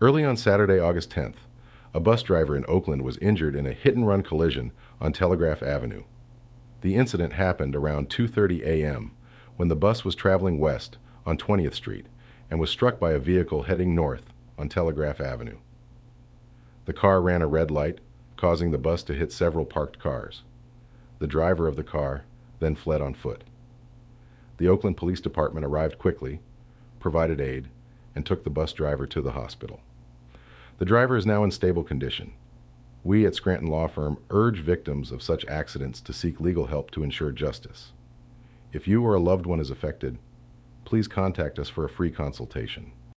Early on Saturday, August 10th, a bus driver in Oakland was injured in a hit-and-run collision on Telegraph Avenue. The incident happened around 2:30 a.m. when the bus was traveling west on 20th Street and was struck by a vehicle heading north on Telegraph Avenue. The car ran a red light, causing the bus to hit several parked cars. The driver of the car then fled on foot. The Oakland Police Department arrived quickly, provided aid, and took the bus driver to the hospital. The driver is now in stable condition. We at Scranton Law Firm urge victims of such accidents to seek legal help to ensure justice. If you or a loved one is affected, please contact us for a free consultation.